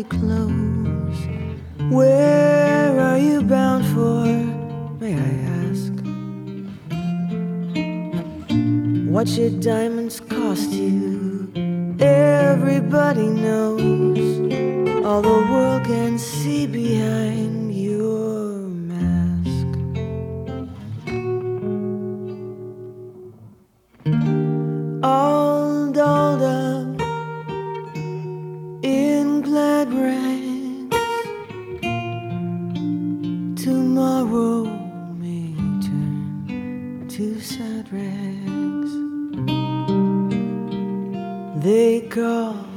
clothes. Where are you bound for, may I ask? What should diamonds cost you? Everybody knows. All the world can see behind your mask. All dolled up in glad rags, tomorrow may turn to sad rags. They call